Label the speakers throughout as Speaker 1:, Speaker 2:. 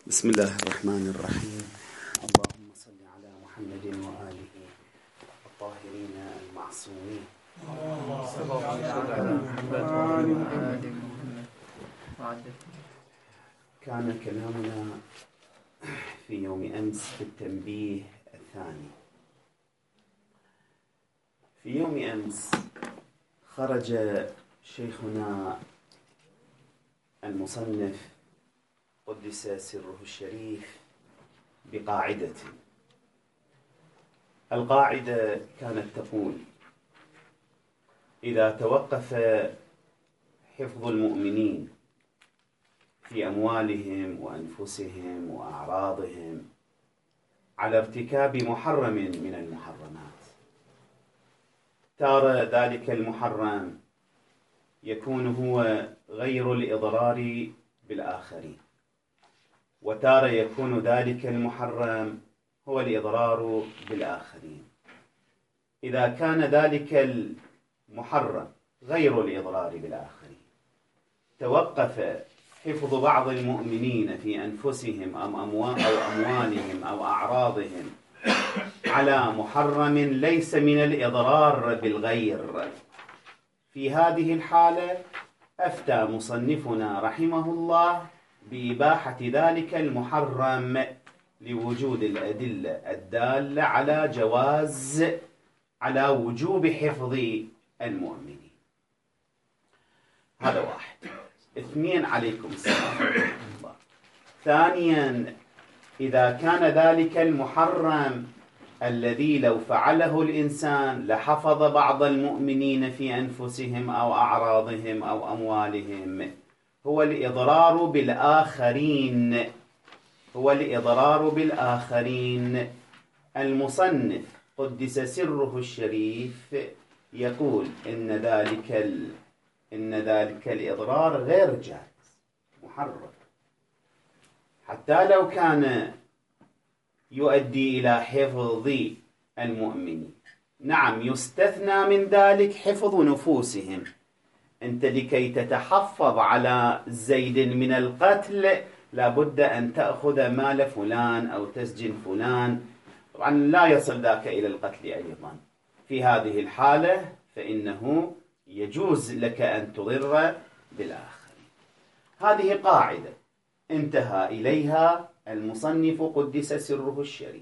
Speaker 1: بسم الله الرحمن الرحيم. اللهم صل على محمد وآله الطاهرين المعصومين.
Speaker 2: اللهم صل على محمد وآل محمد.
Speaker 1: كان كلامنا في يوم أمس في التنبيه الثاني. في يوم أمس خرج شيخنا المصنف قدس سره الشريف بقاعدة. القاعدة كانت تقول: إذا توقف حفظ المؤمنين في أموالهم وأنفسهم وأعراضهم على ارتكاب محرم من المحرمات، تارة ذلك المحرم يكون هو غير الإضرار بالآخرين، وتارة يكون ذلك المحرم هو الإضرار بالآخرين. إذا كان ذلك المحرم غير الإضرار بالآخرين، توقف حفظ بعض المؤمنين في أنفسهم أو أموالهم أو أعراضهم على محرم ليس من الإضرار بالغير، في هذه الحالة أفتى مصنفنا رحمه الله بإباحة ذلك المحرم لوجود الأدلة الدالة على وجوب حفظ المؤمنين. هذا واحد. اثنين، عليكم السلام. ثانيا، إذا كان ذلك المحرم الذي لو فعله الإنسان لحفظ بعض المؤمنين في أنفسهم أو أعراضهم أو أموالهم هو الإضرار بالآخرين، المصنف قدس سره الشريف يقول إن ذلك الإضرار غير جائز، محرم، حتى لو كان يؤدي إلى حفظ المؤمنين. نعم، يستثنى من ذلك حفظ نفوسهم. أنت لكي تتحفظ على زيد من القتل لابد أن تأخذ مال فلان أو تسجن فلان، طبعا لا يصل ذاك إلى القتل أيضا. في هذه الحالة فإنه يجوز لك أن تضر بالآخرين. هذه قاعدة انتهى إليها المصنف قدس سره الشريف.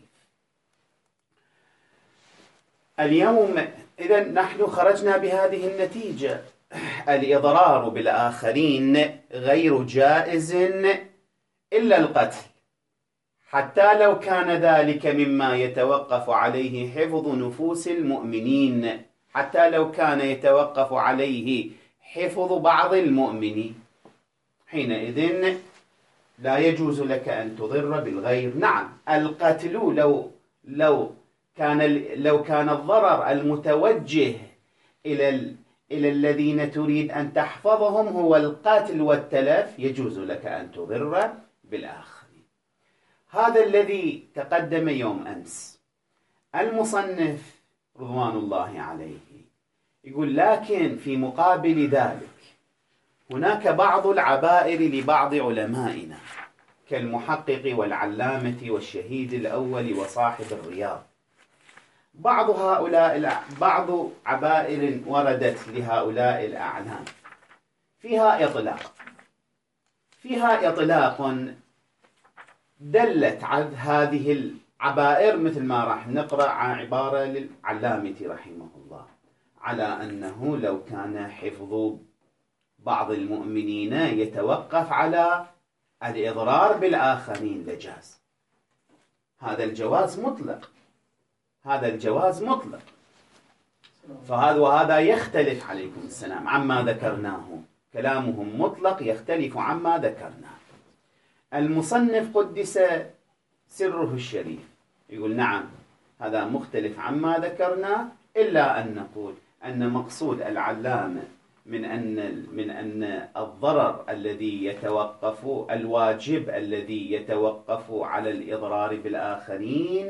Speaker 1: اليوم إذن نحن خرجنا بهذه النتيجة: الإضرار بالآخرين غير جائز إلا القتل، حتى لو كان ذلك مما يتوقف عليه حفظ نفوس المؤمنين، حتى لو كان يتوقف عليه حفظ بعض المؤمنين، حينئذ لا يجوز لك أن تضر بالغير. نعم، القتل لو كان الضرر المتوجه إلى الذين تريد أن تحفظهم هو القتل والتلف، يجوز لك أن تضر بالآخرين. هذا الذي تقدم يوم أمس. المصنف رضوان الله عليه يقول: لكن في مقابل ذلك هناك بعض العبائر لبعض علمائنا كالمحقق والعلامة والشهيد الأول وصاحب الرياض. بعض عبائر وردت لهؤلاء الأعلام فيها إطلاق دلت على هذه العبائر، مثل ما راح نقرأ عبارة للعلامة رحمه الله على أنه لو كان حفظ بعض المؤمنين يتوقف على الإضرار بالآخرين لجاز. هذا الجواز مطلق. وهذا يختلف، عليكم السلام، عما ذكرناه. كلامهم مطلق يختلف عما ذكرناه. المصنف قدس سره الشريف يقول: نعم، هذا مختلف عما ذكرنا، إلا أن نقول أن مقصود العلامة من أن الضرر الذي يتوقف، الواجب الذي يتوقف على الإضرار بالآخرين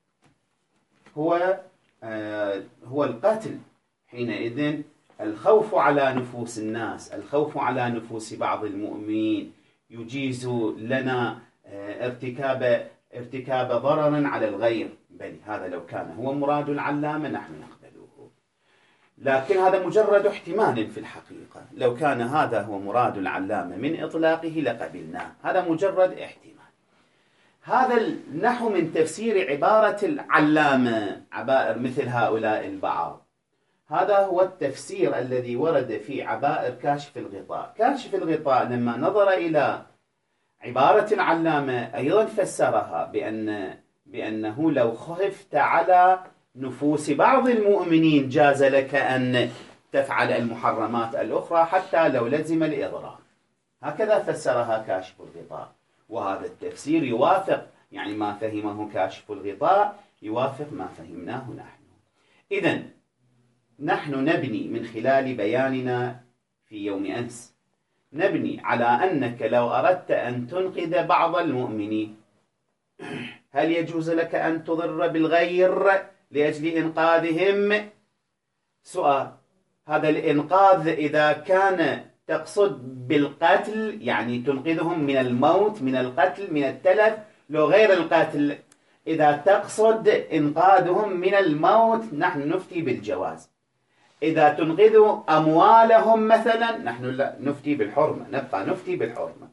Speaker 1: هو القتل. حينئذ الخوف على نفوس الناس، الخوف على نفوس بعض المؤمنين يجيز لنا ارتكاب ضرر على الغير، بل هذا لو كان هو مراد العلامة نحن نقبله، لكن هذا مجرد احتمال في الحقيقة. لو كان هذا هو مراد العلامة من إطلاقه لقبلناه، هذا مجرد احتمال. هذا النحو من تفسير عبارة العلامة، عبائر مثل هؤلاء البعض، هذا هو التفسير الذي ورد في عبائر كاشف الغطاء. كاشف الغطاء لما نظر إلى عبارة العلامة أيضا فسرها بأنه لو خفت على نفوس بعض المؤمنين جاز لك أن تفعل المحرمات الأخرى حتى لو لزم الإضرار. هكذا فسرها كاشف الغطاء، وهذا التفسير يوافق، يعني ما فهمه كاشف الغطاء يوافق ما فهمناه نحن. إذن نحن نبني من خلال بياننا في يوم أمس، نبني على أنك لو أردت أن تنقذ بعض المؤمنين، هل يجوز لك أن تضر بالغير لأجل إنقاذهم؟ سؤال. هذا الإنقاذ إذا كان تقصد بالقتل، يعني تنقذهم من الموت، من القتل، من التلف، لو غير القتل إذا تقصد إنقاذهم من الموت نحن نفتي بالجواز. إذا تنقذ أموالهم مثلا نحن لا نفتي بالحرمة، نبقى نفتي بالحرمة.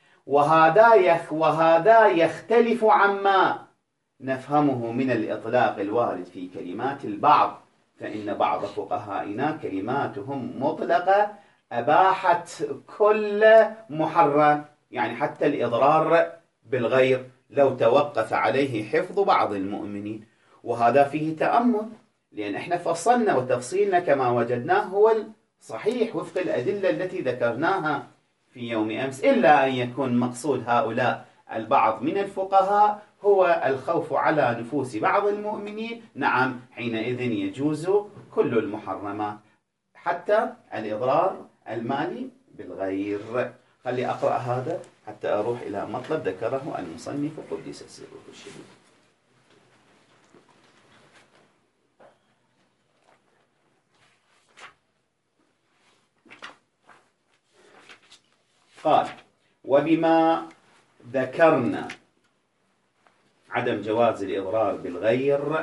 Speaker 1: وهذا يختلف عما نفهمه من الإطلاق الوارد في كلمات البعض، فإن بعض فقهائنا كلماتهم مطلقة أباحت كل محرم، يعني حتى الإضرار بالغير لو توقف عليه حفظ بعض المؤمنين. وهذا فيه تأمل، لأن احنا فصلنا وتفصيلنا كما وجدناه هو الصحيح وفق الأدلة التي ذكرناها في يوم أمس، إلا أن يكون مقصود هؤلاء البعض من الفقهاء هو الخوف على نفوس بعض المؤمنين. نعم، حينئذ يجوز كل المحرمات حتى الإضرار المالي بالغير. خلي أقرأ هذا حتى أروح إلى مطلب ذكره المصنف قدس سره الشريف. قال: وبما ذكرنا عدم جواز الإضرار بالغير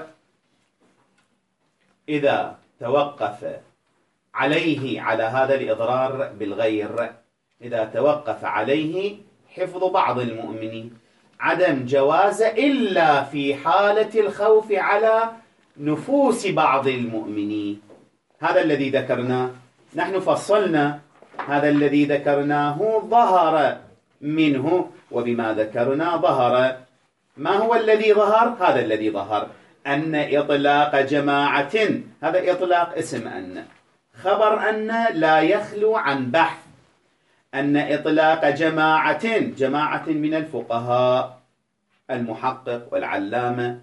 Speaker 1: إذا توقف عليه، على هذا الإضرار بالغير إذا توقف عليه حفظ بعض المؤمنين، عدم جواز إلا في حالة الخوف على نفوس بعض المؤمنين. هذا الذي ذكرناه، نحن فصلنا هذا الذي ذكرناه ظهر منه، وبما ذكرنا ظهر. ما هو الذي ظهر؟ هذا الذي ظهر أن إطلاق جماعة، هذا إطلاق اسم أن، خبر أن لا يخلو عن بحث، أن إطلاق جماعة من الفقهاء المحقق والعلامة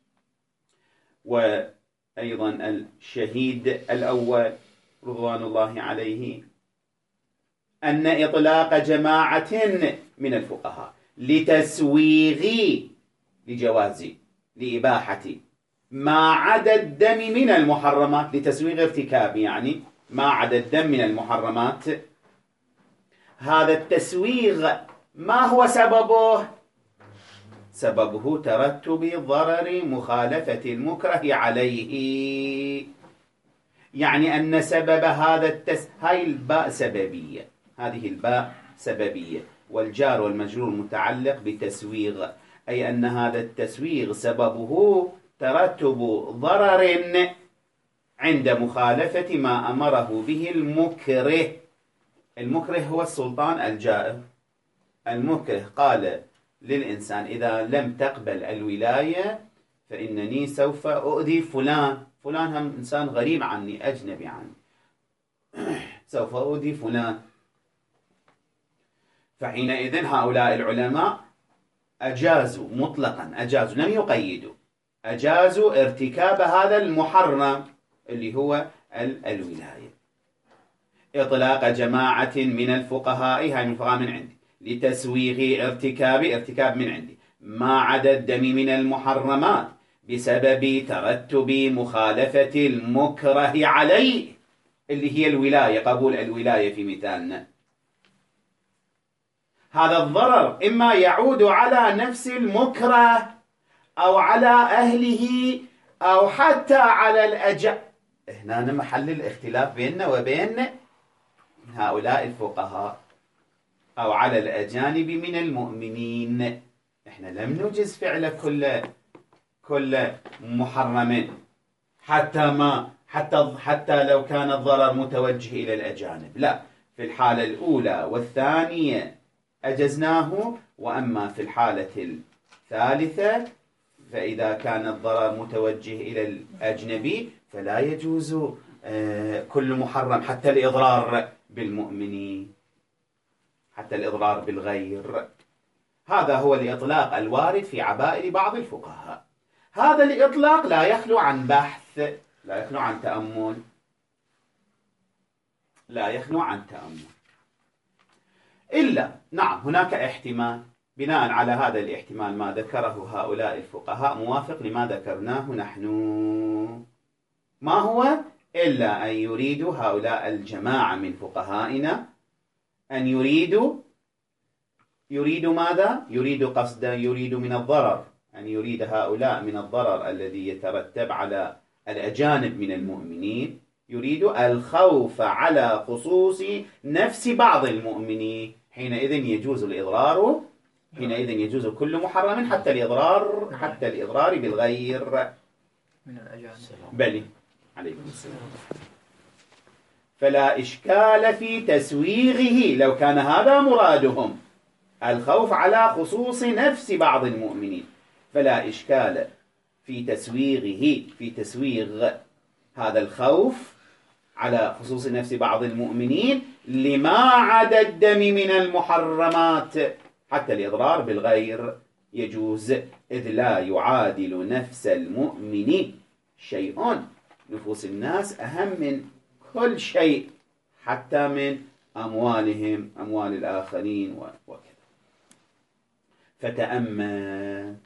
Speaker 1: وأيضا الشهيد الأول رضوان الله عليه، أن إطلاق جماعة من الفقهاء لتسويغ لجواز لإباحة ما عدا الدم من المحرمات، لتسويغ ارتكاب، يعني ما عدا الدم من المحرمات. هذا التسويغ ما هو سببه؟ سببه ترتب ضرر مخالفة المكره عليه، يعني أن سبب هذا هاي الباء سببية، هذه الباء سببية، والجار والمجرور متعلق بتسويغ، أي أن هذا التسويغ سببه ترتب ضرر عند مخالفة ما أمره به المكره. المكره هو السلطان الجائر. المكره قال للإنسان: إذا لم تقبل الولاية فإنني سوف أؤذي فلان هم إنسان غريب عني، أجنبي عني، سوف أؤذي فلان. فحينئذ هؤلاء العلماء أجازوا مطلقا، أجازوا لم يقيدوا، أجازوا ارتكاب هذا المحرم اللي هو الولاية. إطلاق جماعة من الفقهاء، هاي من الفقهاء من عندي، لتسويغ ارتكاب من عندي ما عدا الدم من المحرمات بسبب ترتب مخالفة المكره عليه اللي هي الولاية، قبول الولاية في مثالنا. هذا الضرر إما يعود على نفس المكره أو على أهله أو حتى على الأجانب. هنا محل الاختلاف بيننا وبين هؤلاء الفقهاء. أو على الأجانب من المؤمنين. إحنا لم نجز فعل كل محرم حتى لو كان الضرر متوجه إلى الأجانب، لا، في الحالة الأولى والثانية أجزناه، وأما في الحالة الثالثة فإذا كان الضرر متوجه إلى الأجنبي فلا يجوز كل محرم حتى الإضرار بالمؤمنين، حتى الإضرار بالغير. هذا هو الإطلاق الوارد في عبائر بعض الفقهاء. هذا الإطلاق لا يخلو عن بحث، لا يخلو عن تأمل، لا يخلو عن تأمل. إلا نعم هناك احتمال، بناء على هذا الاحتمال ما ذكره هؤلاء الفقهاء موافق لما ذكرناه نحن. ما هو؟ إلا أن يريد هؤلاء الجماعة من فقهائنا أن يريد ماذا؟ يريد من الضرر، أن يريد هؤلاء من الضرر الذي يترتب على الأجانب من المؤمنين، يريد الخوف على خصوص نفس بعض المؤمنين. حينئذ يجوز الإضرار، حينئذ يجوز كل محرم حتى الإضرار بالغير
Speaker 2: من الأجانب.
Speaker 1: بلي عليكم السلام. فلا إشكال في تسويغه لو كان هذا مرادهم، الخوف على خصوص نفس بعض المؤمنين، فلا إشكال في تسويغ هذا الخوف على خصوص نفس بعض المؤمنين لما عدا الدم من المحرمات حتى الإضرار بالغير يجوز، إذ لا يعادل نفس المؤمن شيء. نفوس الناس أهم من كل شيء، حتى من أموالهم، أموال الآخرين وكذا. فتأمل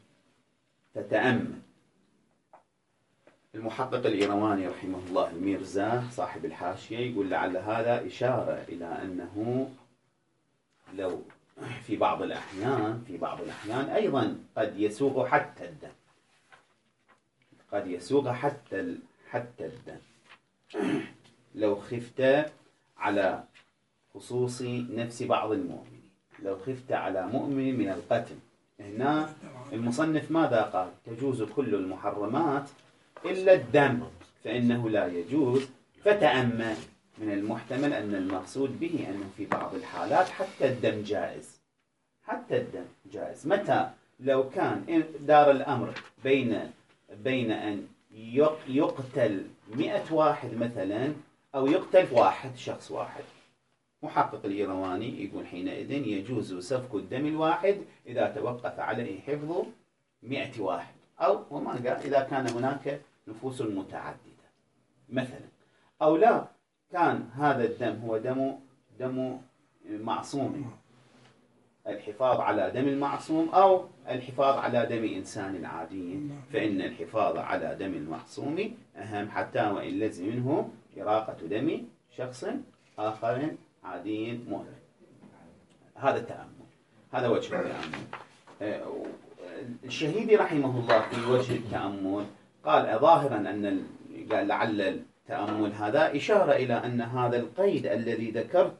Speaker 1: المحقق الإيرواني رحمه الله الميرزا صاحب الحاشية يقول لعل هذا إشارة إلى أنه لو في بعض الأحيان أيضا قد يسوغ حتى الدم، قد يسوغ حتى الدم لو خفت على خصوص نفس بعض المؤمنين، لو خفت على مؤمن من القتل. هنا المصنف ماذا قال؟ تجوز كل المحرمات إلا الدم فإنه لا يجوز. فتأمل، من المحتمل أن المقصود به أنه في بعض الحالات حتى الدم جائز، حتى الدم جائز. متى؟ لو كان دار الأمر بين أن يقتل 100 واحد مثلا أو يقتل شخص واحد. محقق الإيرواني يقول حينئذ يجوز سفك الدم الواحد إذا توقف عليه حفظ 100 واحد، أو وما قال إذا كان هناك نفوس متعددة مثلا، أو لا كان هذا الدم هو دم معصوم، الحفاظ على دم المعصوم أو الحفاظ على دم إنسان عادي، فإن الحفاظ على دم المعصوم أهم حتى وإن لزم منه إراقة دم شخص آخر عادي مؤمن. هذا التأمل، هذا وجه التأمل. الشهيدي رحمه الله في وجه التأمل قال ظاهرا أن قال لعل التأمل هذا إشارة إلى أن هذا القيد الذي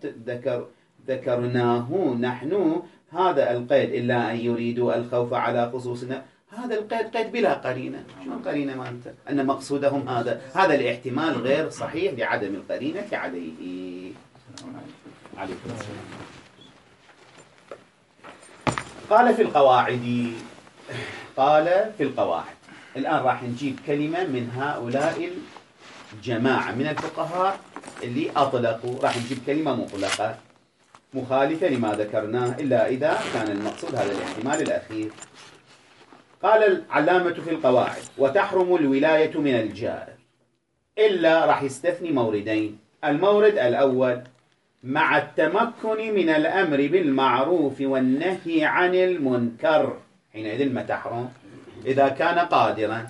Speaker 1: ذكرناه نحن، هذا القيد إلا أن يريدوا الخوف على خصوصنا، هذا القيد قيد بلا قرينة. شو القرينة ما أنت؟ أن مقصودهم هذا الاحتمال غير صحيح لعدم القرينة عليه. عليكم السلام. قال في القواعد. الآن راح نجيب كلمة من هؤلاء الجماعة من الفقهاء اللي أطلقوا، راح نجيب كلمة مطلقة مخالفة لما ذكرناه إلا إذا كان المقصود هذا الاحتمال الأخير. قال العلامة في القواعد: وتحرم الولاية من الجائر إلا، راح يستثني موردين. المورد الأول: مع التمكن من الأمر بالمعروف والنهي عن المنكر، حينئذ ما تحرم إذا كان قادرا.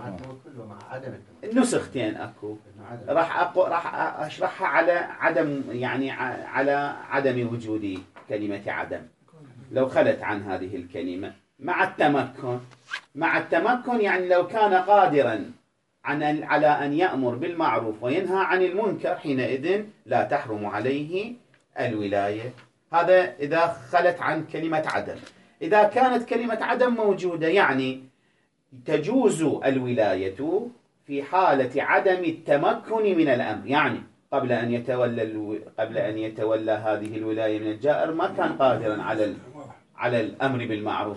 Speaker 1: النسختين أكو راح أشرحها على عدم، يعني على عدم وجود كلمة عدم. لو خلت عن هذه الكلمة مع التمكن يعني لو كان قادرا على أن يأمر بالمعروف وينهى عن المنكر، حينئذ لا تحرم عليه الولاية. هذا إذا خلت عن كلمة عدم. إذا كانت كلمة عدم موجودة يعني تجوز الولاية في حالة عدم التمكن من الأمر، يعني قبل أن يتولى هذه الولاية من الجائر ما كان قادرا على الأمر بالمعروف.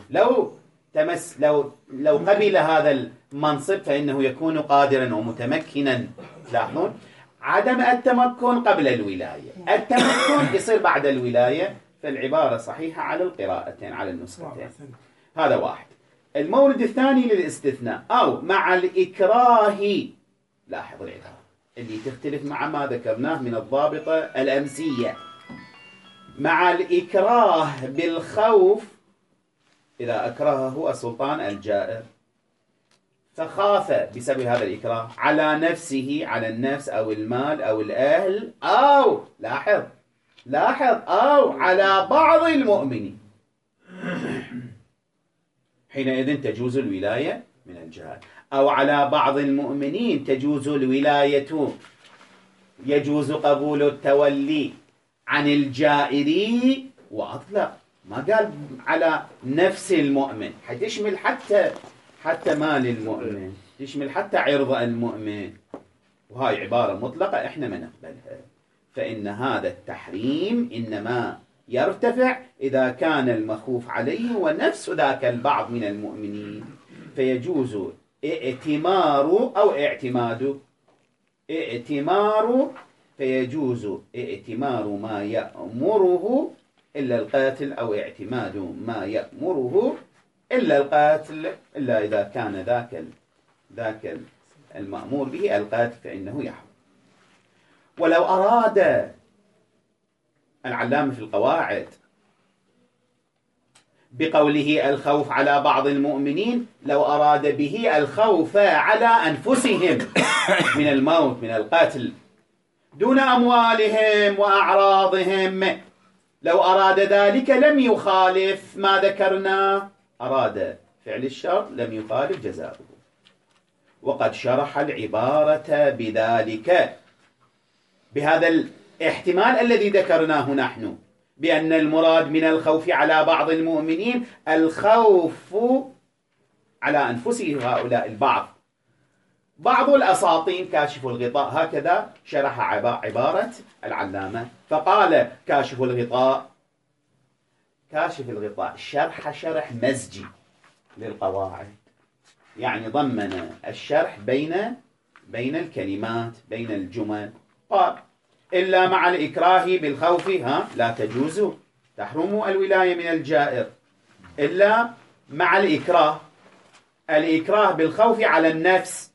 Speaker 1: لو قبل هذا المنصب فإنه يكون قادرا ومتمكنا. لاحظون عدم التمكن قبل الولاية، التمكن يصير بعد الولاية. فالعبارة صحيحة على القراءتين، على النسختين. هذا واحد. المورد الثاني للاستثناء أو مع الإكراه. لاحظ العبارة اللي تختلف مع ما ذكرناه من الضابطة الأمسية. مع الإكراه بالخوف، إذا أكرهه السلطان الجائر فخاف بسبب هذا الإكراه على نفسه، على النفس أو المال أو الأهل، أو لاحظ أو على بعض المؤمنين، حينئذ تجوز الولاية من الجائر. أو على بعض المؤمنين تجوز الولاية، يجوز قبول التولي عن الجائر وأطلق، ما قال على نفس المؤمن، حتشمل حتى مال المؤمن، تشمل حتى عرض المؤمن. وهاي عبارة مطلقة احنا ما نقبلها. فإن هذا التحريم إنما يرتفع إذا كان المخوف عليه ونفس ذاك البعض من المؤمنين، فيجوز ائتمار أو اعتماد. فيجوز ائتمار ما يأمره إلا القاتل، أو اعتماد ما يأمره إلا القاتل، إلا إذا كان ذاك المأمور به القاتل فإنه يحرم. ولو أراد العلامة في القواعد بقوله الخوف على بعض المؤمنين، لو أراد به الخوف على أنفسهم من الموت، من القتل، دون أموالهم وأعراضهم، لو أراد ذلك لم يخالف ما ذكرنا. أراد فعل الشر لم يخالف جزاؤه. وقد شرح العبارة بذلك، بهذا الاحتمال الذي ذكرناه نحن، بأن المراد من الخوف على بعض المؤمنين الخوف على أنفسهم هؤلاء البعض. بعض الأساطين كاشف الغطاء هكذا شرح عبارة العلامة، فقال كاشف الغطاء شرح مزجي للقواعد، يعني ضمن الشرح بين الكلمات، بين الجمل. قال إلا مع الإكراه بالخوف لا تجوز، تحرم الولاية من الجائر إلا مع الإكراه بالخوف على النفس.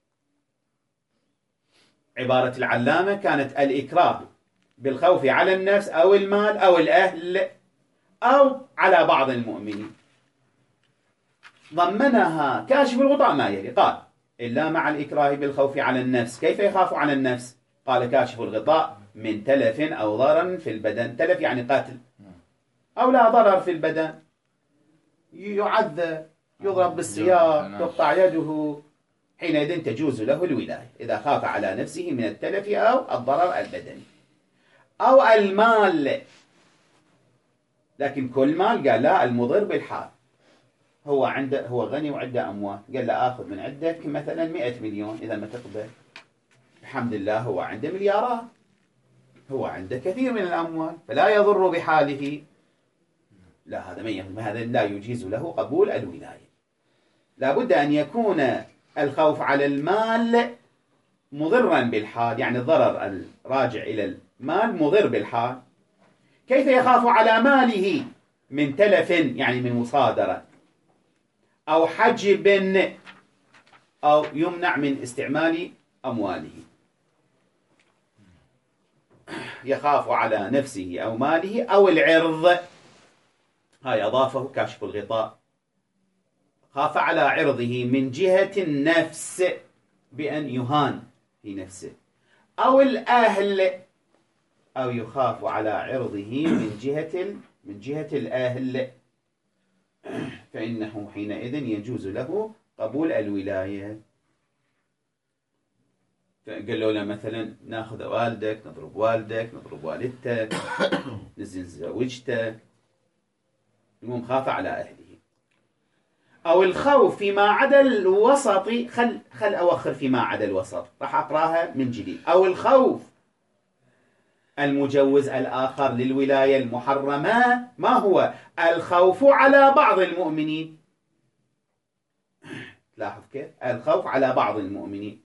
Speaker 1: عبارة العلامة كانت الإكراه بالخوف على النفس أو المال أو الأهل أو على بعض المؤمنين. ضمنها كاشف الغطاء ما يلي، قال إلا مع الإكراه بالخوف على النفس. كيف يخاف على النفس؟ قال كاشف الغطاء من تلف أو ضرر في البدن. تلف يعني قتل، أو لا ضرر في البدن، يعذب، يضرب بالسياط، تقطع يده، حينئذ تجوز له الولاية إذا خاف على نفسه من التلف أو الضرر البدني. أو المال، لكن كل مال قال لا، المضر بالحال. هو غني وعنده أموال، قال لا آخذ من عندك مثلا 100 مليون إذا ما تقبل. الحمد لله هو عنده مليارات، هو عنده كثير من الأموال، فلا يضر بحاله. لا، هذا لا يجيز له قبول الولاية. لا بد أن يكون الخوف على المال مضرا بالحال، يعني الضرر الراجع إلى المال مضر بالحال. كيف يخاف على ماله؟ من تلف يعني من مصادرة، أو حجب، أو يمنع من استعمال أمواله. يخاف على نفسه أو ماله أو العرض. هاي أضافه كاشف الغطاء، خاف على عرضه من جهة النفس بأن يهان في نفسه، أو الأهل، أو يخاف على عرضه من جهة من جهة الأهل فإنه حينئذ يجوز له قبول الولاية. قالوا له مثلا ناخذ والدك، نضرب والدك، نضرب والدتك، نزل زوجتك، المهم خاف على أهله. أو الخوف فيما عدا الوسط، خل أوخر فيما عدا الوسط، راح أقراها من جديد. أو الخوف المجوز الآخر للولاية المحرمة، ما هو؟ الخوف على بعض المؤمنين. لاحظ كيف؟ الخوف على بعض المؤمنين،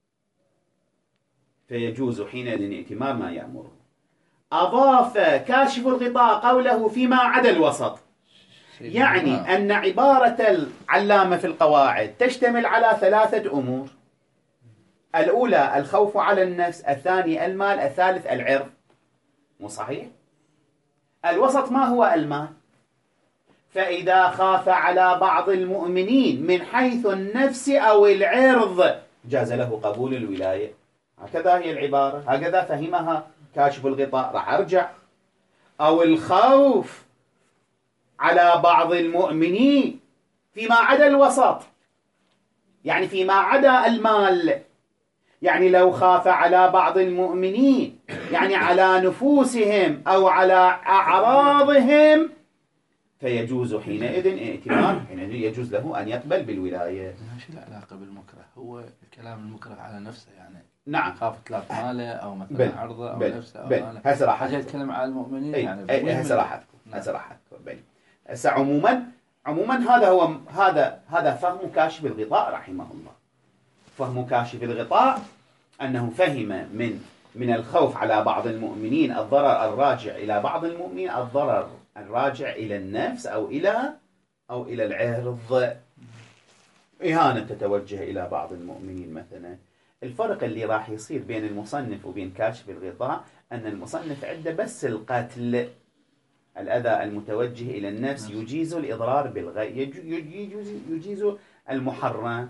Speaker 1: فيجوز حينئذ ائتمار ما يأمره. أضاف كاشف الغطاء قوله فيما عدا الوسط، يعني أن عبارة العلامة في القواعد تشتمل على 3 أمور: الأولى الخوف على النفس، الثاني المال، الثالث العرض. مو صحيح؟ الوسط ما هو المال؟ فإذا خاف على بعض المؤمنين من حيث النفس أو العرض جاز له قبول الولاية. هكذا هي العبارة، هكذا فهمها كاشف الغطاء. راح أرجع. أو الخوف على بعض المؤمنين فيما عدا الوسط، يعني فيما عدا المال، يعني لو خاف على بعض المؤمنين يعني على نفوسهم أو على أعراضهم فيجوز حينئذ ائتمار، حينئذ يجوز له أن يقبل بالولاية.
Speaker 3: شو العلاقة بالمكره؟ هو الكلام المكره على نفسه يعني.
Speaker 1: نعم.
Speaker 3: خاف تلاف ماله أو مثلا عرضه أو نفسه أو ماله.
Speaker 1: هسه راح
Speaker 3: حاجة يتكلم على المؤمنين يعني.
Speaker 1: هسه راح أذكر. هسه عموما هذا فهم كاشف الغطاء رحمه الله. فهم كاشف الغطاء أنه فهم من الخوف على بعض المؤمنين الضرر الراجع إلى بعض المؤمنين، الضرر الراجع إلى النفس أو إلى العرض، إهانة تتوجه إلى بعض المؤمنين مثلا. الفرق اللي راح يصير بين المصنف وبين كاشف الغطاء أن المصنف عنده بس القتل، الأذى المتوجه إلى النفس، يجيز الإضرار بالغير، يجيز المحرم.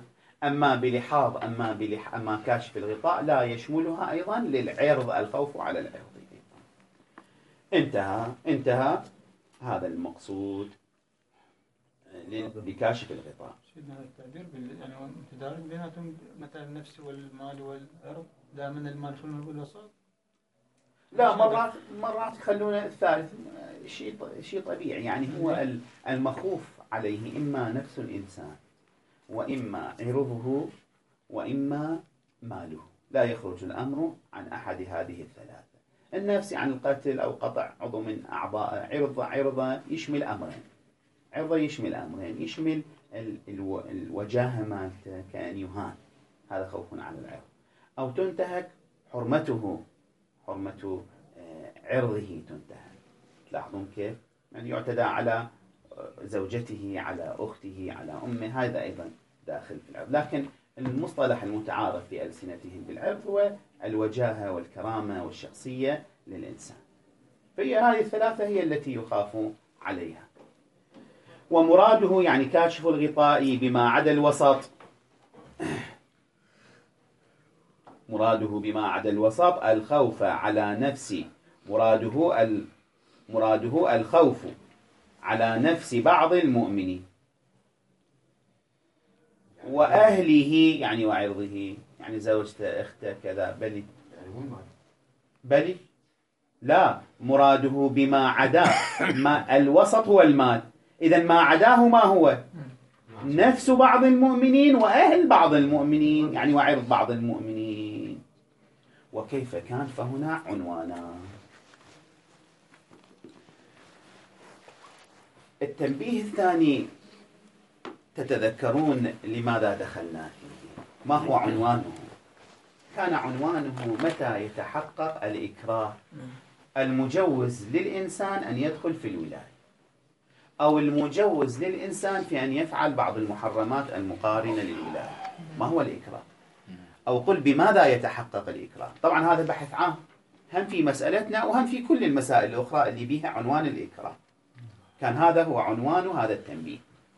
Speaker 1: أما كاشف الغطاء لا يشملها أيضا للعرض، الخوف على العرض. انتهى هذا المقصود بكاشف الغطاء.
Speaker 4: سيدنا التعبير يعني متدارك بيناتهم مثلا النفس والمال والعرض، لا من المال في الوسط.
Speaker 1: لا، مرات يخلون الثالث شيء طبيعي، يعني هو المخوف عليه إما نفس الإنسان وإما عرضه وإما ماله، لا يخرج الأمر عن أحد هذه الثلاثة. النفس عن القتل أو قطع عضو من أعضاء، عرض يشمل أمرين، يشمل الوجاهة مالته كأن يهان، هذا خوف على العرض، أو تنتهك حرمة عرضه تنتهك. تلاحظون كيف؟ يعني يعتدى على زوجته، على أخته، على أمه، هذا أيضا داخل في العرض. لكن المصطلح المتعارف في ألسنتهم بالعرض هو الوجاهة والكرامة والشخصية للإنسان. فهي هذه الثلاثة هي التي يخاف عليها. ومراده يعني كاشف الغطاء بما عدا الوسط، مراده بما عدا الوسط الخوف على نفس، مراده الخوف على نفس بعض المؤمنين وأهله، يعني وعرضه، يعني زوجته، أخته، كذا. بلي لا، مراده بما عدا ما الوسط هو المال، إذن ما عداه ما هو؟ نفس بعض المؤمنين وأهل بعض المؤمنين، يعني وعرض بعض المؤمنين. وكيف كان؟ فهنا عنوانان. التنبيه الثاني، تتذكرون لماذا دخلنا فيه؟ ما هو عنوانه؟ كان عنوانه متى يتحقق الإكراه المجوز للإنسان أن يدخل في الولاية، أو المجوز للإنسان في أن يفعل بعض المحرمات المقارنة للولاية. ما هو الإكراه؟ أو قل بماذا يتحقق الإكراه؟ طبعا هذا بحث عام، هم في مسألتنا وهم في كل المسائل الأخرى اللي بها عنوان الإكراه. كان هذا هو عنوان هذا التنبيه.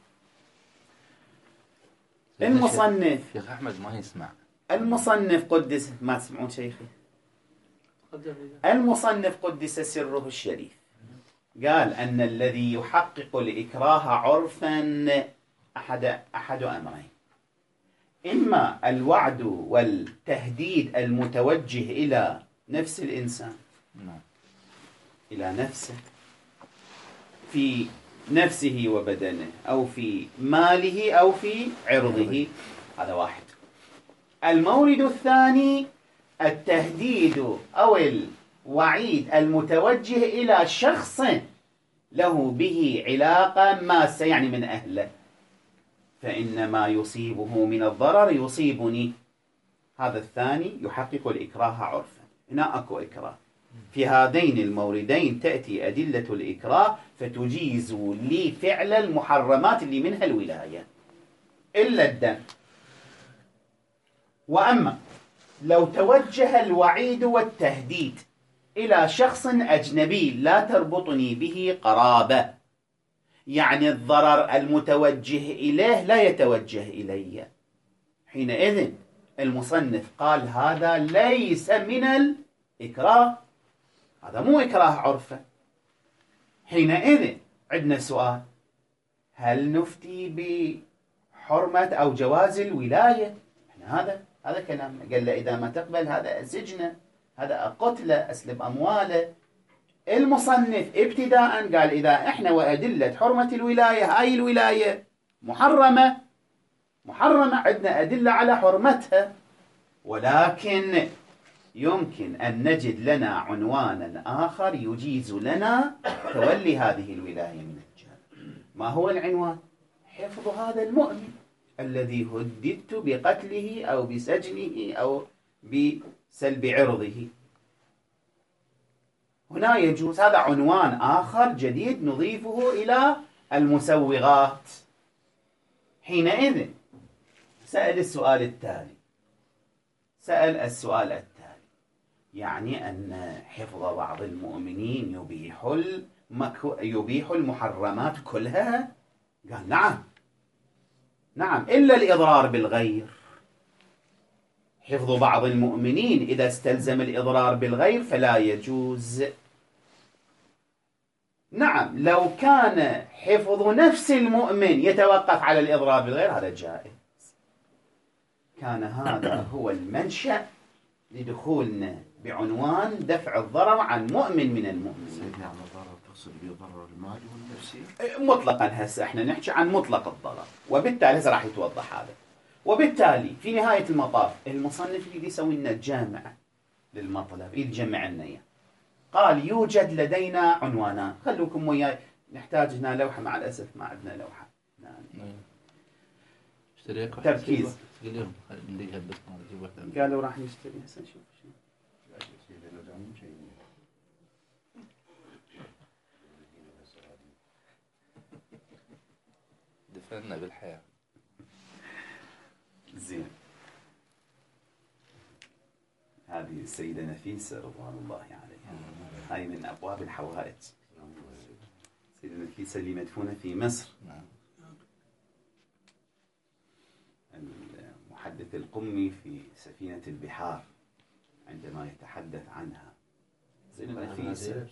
Speaker 1: المصنف
Speaker 3: شيخ أحمد ما يسمع.
Speaker 1: المصنف قدس، ما تسمعون شيخي؟ المصنف قدس سره الشريف قال أن الذي يحقق الإكراه عرفا أحد أمرين: إما الوعد والتهديد المتوجه إلى نفس الإنسان، إلى نفسه في نفسه وبدنه، أو في ماله، أو في عرضه. هذا واحد. المورد الثاني التهديد أو الوعيد المتوجه إلى شخص له به علاقة ماسة، يعني من أهله، فإن ما يصيبه من الضرر يصيبني. هذا الثاني يحقق الإكراه عرفا. هنا أكو إكراه. في هذين الموردين تأتي أدلة الإكراه فتجيز لي فعل المحرمات اللي منها الولاية إلا الدم. وأما لو توجه الوعيد والتهديد إلى شخص أجنبي لا تربطني به قرابة، يعني الضرر المتوجه إليه لا يتوجه إلي، حينئذ المصنف قال هذا ليس من الإكراه، هذا مو إكراه عرفا. حينئذ عندنا سؤال: هل نفتي بحرمة أو جواز الولاية؟ هذا كلامنا. قال له إذا ما تقبل هذا سجنه، هذا قتله، أسلب أمواله. المصنف ابتداء قال إذا إحنا وأدلة حرمة الولاية، هاي الولاية محرمة، عندنا أدلة على حرمتها، ولكن يمكن أن نجد لنا عنوانا آخر يجيز لنا تولي هذه الولاية من الجهة. ما هو العنوان؟ حفظ هذا المؤمن الذي هددت بقتله أو بسجنه أو بسلب عرضه. هنا يجوز. هذا عنوان آخر جديد نضيفه إلى المسوغات. حينئذ سأل السؤال التالي، يعني أن حفظ بعض المؤمنين يبيح المحرمات كلها؟ قال نعم إلا الإضرار بالغير. حفظ بعض المؤمنين إذا استلزم الإضرار بالغير فلا يجوز. نعم لو كان حفظ نفس المؤمن يتوقف على الإضرار بالغير هذا جائز. كان هذا هو المنشأ لدخولنا بعنوان دفع الضرر عن مؤمن من المؤمنين.
Speaker 3: سيدنا عن الضرر تقصد بالضرر المالي والنفسي؟
Speaker 1: مطلقا. هسه احنا نحكي عن مطلق الضرر، وبالتالي هسه راح يتوضح هذا. وبالتالي في نهاية المطاف المصنف يريد يسوي لنا جامع للمطلب، يجمع لنا اياه. قال يوجد لدينا عنوانان، خلوكم وياي، نحتاج هنا لوحة، مع الأسف ما عندنا لوحة. تركيز. قالوا راح نشتري. هسه نشوف شنو.
Speaker 3: دفنا بالحياة.
Speaker 1: زين. هذه السيدة نفيسة رضوان الله عليها، هاي من أبواب الحوائج. السيدة نفيسة اللي مدفونة في مصر. المحدث القمي في سفينة البحار عندما يتحدث عنها السيدة نفيسة،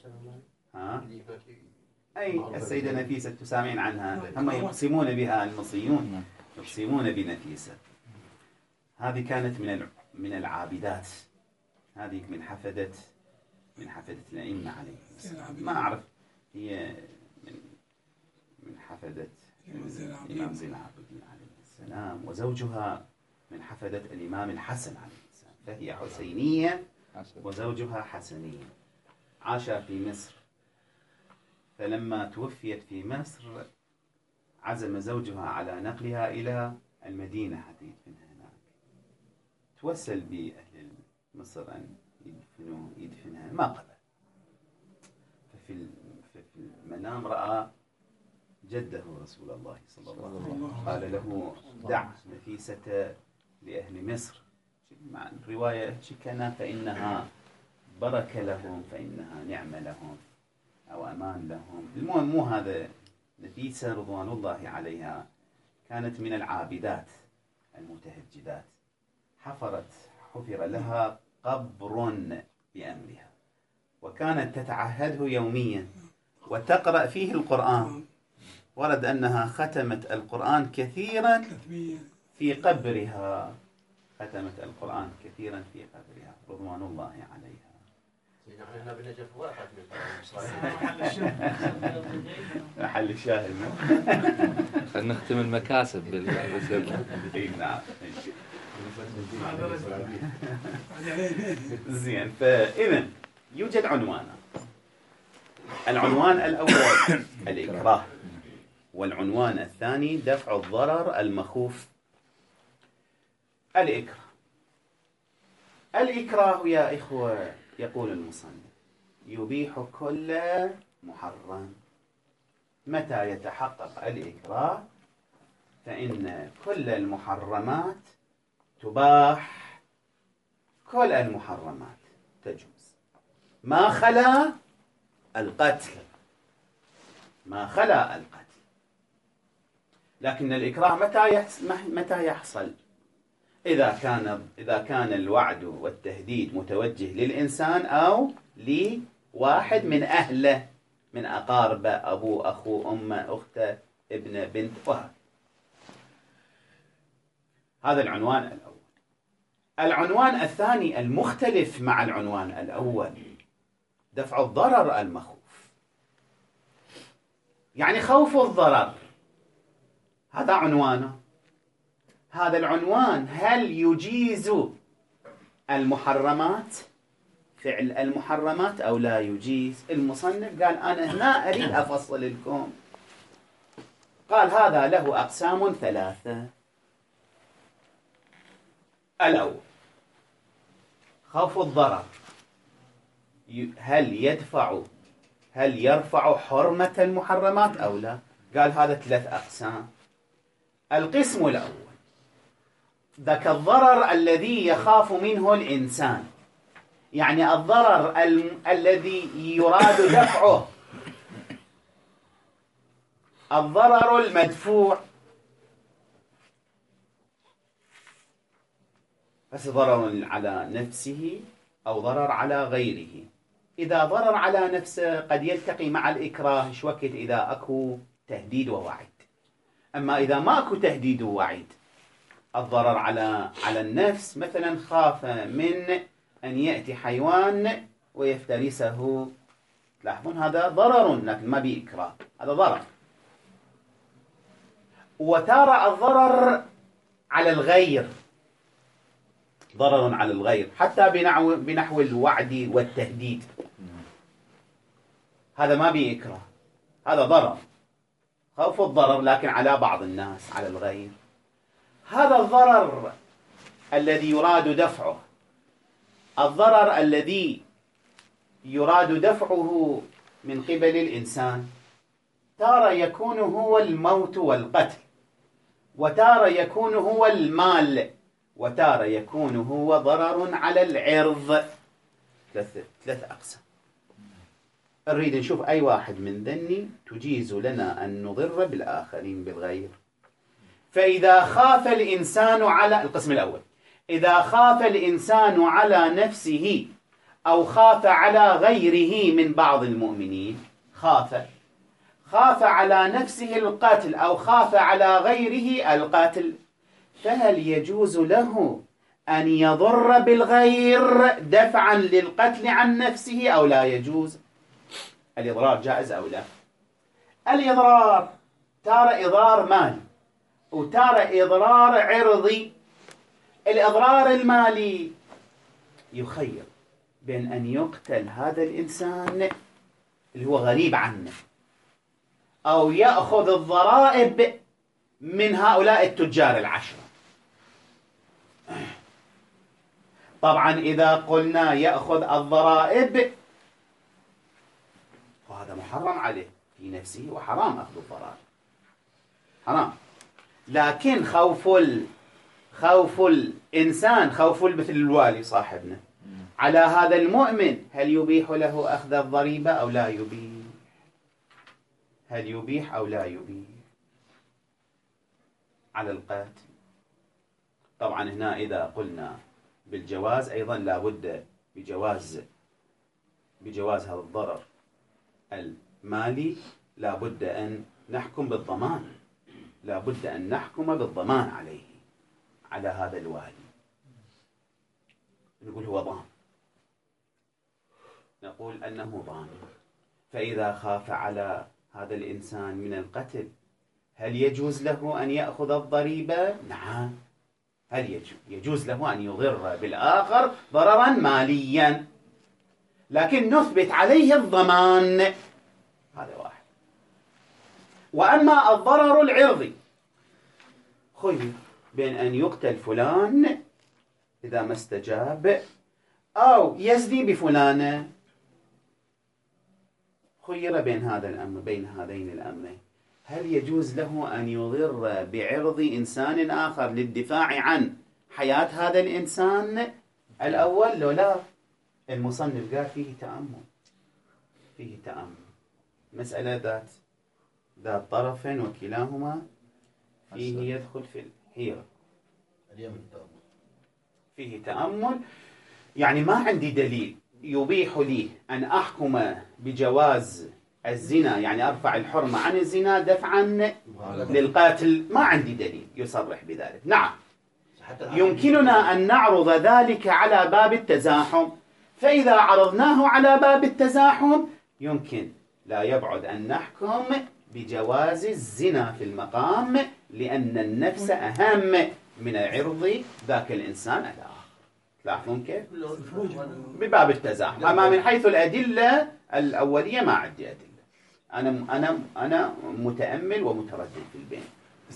Speaker 1: أي السيدة نفيسة تسامعين عنها، هم يقسمون بها المصريون، يقسمون بنفيسة. هذه كانت من العابدات، هذه من حفدة الأئمة عليه السلام. ما أعرف هي من حفدة الإمام زين العابدين عليه السلام، وزوجها من حفدة الإمام الحسن عليه السلام، فهي حسينية وزوجها حسنية. عاشا في مصر، فلما توفيت في مصر عزم زوجها على نقلها إلى المدينة حتى يدفنها هناك. توسل بأهل مصر أن يدفنها، ما قبل. ففي المنام رأى جده رسول الله صلى الله عليه وسلم، قال له دع نفيسة لأهل مصر. مع الرواية شكنا فإنها بركة لهم، فإنها نعمة لهم أو أمان لهم. المهم مو هذا. نفيسة رضوان الله عليها كانت من العابدات المتهجدات. حفر لها قبر بأمرها، وكانت تتعهده يوميا، وتقرأ فيه القرآن. ورد أنها ختمت القرآن كثيرا في قبرها، ختمت القرآن كثيرا في قبرها رضوان الله عليها.
Speaker 5: نحن هنا بالنجف ولا
Speaker 1: محل الشاهد.
Speaker 3: خلينا نختم المكاسب بالزبط.
Speaker 1: نعم. زين، فإذا يوجد عنوان. العنوان الأول الإكراه، والعنوان الثاني دفع الضرر المخوف. الإكراه يا إخوة، يقول المصنف يبيح كل محرم. متى يتحقق الإكراه؟ فإن كل المحرمات تباح، كل المحرمات تجوز ما خلا القتل، ما خلا القتل. لكن الإكراه متى يحصل؟ إذا كان الوعد والتهديد متوجه للإنسان أو لواحد من أهله، من أقاربه، أبوه، أخوه، أمه، أخته، ابنه، بنت، وهكذا. هذا العنوان الأول. العنوان الثاني المختلف مع العنوان الأول دفع الضرر المخوف. يعني خوف الضرر، هذا عنوانه. هذا العنوان هل يجيز المحرمات، فعل المحرمات، أو لا يجيز؟ المصنف قال أنا هنا أريد أفصل لكم. قال هذا له أقسام ثلاثة. الأول خوف الضرر، هل يرفع حرمة المحرمات أو لا؟ قال هذا 3 أقسام. القسم الأول ذاك الضرر الذي يخاف منه الإنسان، يعني الضرر الذي يراد دفعه، الضرر المدفوع، بس ضرر على نفسه أو ضرر على غيره. إذا ضرر على نفسه قد يلتقي مع الإكراه شوكت إذا أكو تهديد ووعيد. أما إذا ما أكو تهديد ووعيد، الضرر على النفس مثلا خاف من أن يأتي حيوان ويفترسه، تلاحظون هذا ضرر لكن ما بإكراه، هذا ضرر. وتارى الضرر على الغير، ضرر على الغير حتى بنحو الوعد والتهديد، هذا ما بإكراه، هذا ضرر، خوف الضرر لكن على بعض الناس، على الغير. هذا الضرر الذي يراد دفعه، الضرر الذي يراد دفعه من قبل الإنسان، تارى يكون هو الموت والقتل، وتارى يكون هو المال، وتارى يكون هو ضرر على العرض. 3 أقسام. نريد نشوف أي واحد من ذني تجيز لنا أن نضر بالآخرين بالغير. فإذا خاف الإنسان على القسم الأول، إذا خاف الإنسان على نفسه أو خاف على غيره من بعض المؤمنين، خاف على نفسه القتل أو خاف على غيره القتل، فهل يجوز له أن يضر بالغير دفعا للقتل عن نفسه أو لا يجوز؟ الإضرار جائز أو لا؟ الإضرار تارى إضرار مالي وتارى إضرار عرضي. الإضرار المالي يخير بين أن يقتل هذا الإنسان اللي هو غريب عنه، أو يأخذ الضرائب من هؤلاء التجار 10. طبعا إذا قلنا يأخذ الضرائب فهذا محرم عليه في نفسه، وحرام أخذ الضرائب، حرام. لكن خوف الإنسان، خوف مثل الوالي صاحبنا على هذا المؤمن، هل يبيح له أخذ الضريبة أو لا يبيح؟ هل يبيح أو لا يبيح؟ على القتل. طبعا هنا إذا قلنا بالجواز أيضا لا بد بجواز هذا الضرر مالي لابد أن نحكم بالضمان، لابد أن نحكم بالضمان عليه، على هذا الوالي. نقول هو ضامن، نقول أنه ضامن. فإذا خاف على هذا الإنسان من القتل، هل يجوز له أن يأخذ الضريبة؟ نعم. هل يجوز له أن يضر بالآخر ضررا ماليا، لكن نثبت عليه الضمان. هذا واحد. وأما الضرر العرضي، خير بين أن يقتل فلان إذا ما استجاب أو يزني بفلانة، خير بين هذا الأمر، بين هذين الأمرين. هل يجوز له أن يضر بعرض إنسان آخر للدفاع عن حياة هذا الإنسان الأول؟ لو لا، المصنف قال فيه تأمل، فيه تأمل. مسألة ذات طرف وكلاهما فيه يدخل في الحيرة، فيه تأمل. يعني ما عندي دليل يبيح لي أن أحكم بجواز الزنا، يعني أرفع الحرمة عن الزنا دفعا للقاتل، ما عندي دليل يصرح بذلك. نعم، يمكننا أن نعرض ذلك على باب التزاحم، فإذا عرضناه على باب التزاحم يمكن لا يبعد أن نحكم بجواز الزنا في المقام، لأن النفس أهم من عرض ذاك الإنسان الآخر. تلاحظون كيف؟ بباب التزاحم. أما من حيث الأدلة الأولية ما عندي أدلة، أنا متأمل ومتردد في البين.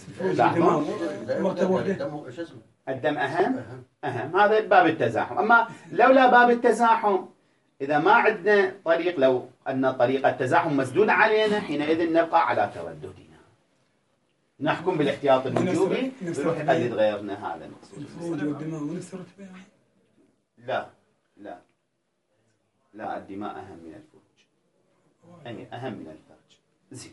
Speaker 1: الدم أهم، هذا باب التزاحم. أما لولا باب التزاحم، إذا ما عندنا طريق، لو أن طريق التزاحم مسدود علينا، حينئذ نبقى على ترددنا، نحكم بالاحتياط الوجوبي ونروح نقلد غيرنا. هذا المقصود. لا، الدماء أهم من الفروج، أي أهم من الفرج. زين.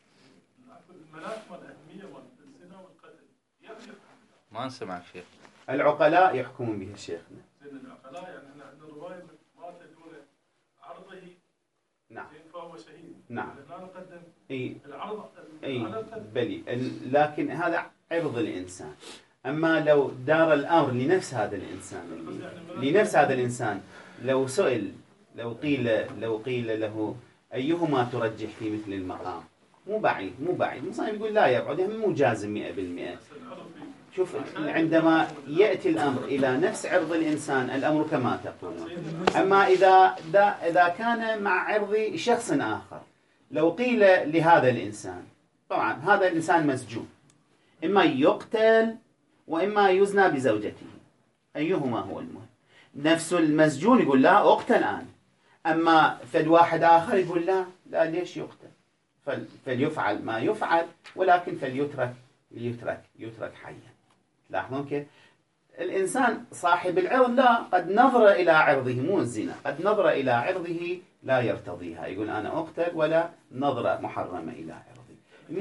Speaker 3: ما نسمع شيخ.
Speaker 1: العقلاء يحكمون به شيخنا.
Speaker 6: العقلاء يعني احنا عندنا روايه ما تدون عرضه.
Speaker 1: نعم.
Speaker 6: فهو شهيد.
Speaker 1: نعم.
Speaker 6: لا نقدم
Speaker 1: العرض. بلي، لكن هذا عرض الإنسان. أما لو دار الأمر لنفس هذا الإنسان، لو سئل، لو قيل له أيهما ترجح في مثل المقام، مو بعيد المصنف يقول لا يبعد، مو جازم 100%. شوف، عندما يأتي الأمر إلى نفس عرض الإنسان الأمر كما تقولون. أما إذا كان مع عرض شخص آخر، لو قيل لهذا الإنسان، طبعا هذا الإنسان مسجون، إما يقتل وإما يزنى بزوجته، أيهما هو المهم؟ نفس المسجون يقول لا أقتل أنا، أما فد واحد آخر يقول لا ليش يقتل؟ فليفعل ما يفعل، ولكن يترك حيا. لاحظون كيف؟ الإنسان صاحب العرض لا، قد نظر إلى عرضه، مو الزنا، قد نظر إلى عرضه لا يرتضيها، يقول أنا أقتل، ولا نظرة محرمة إلى عرضي.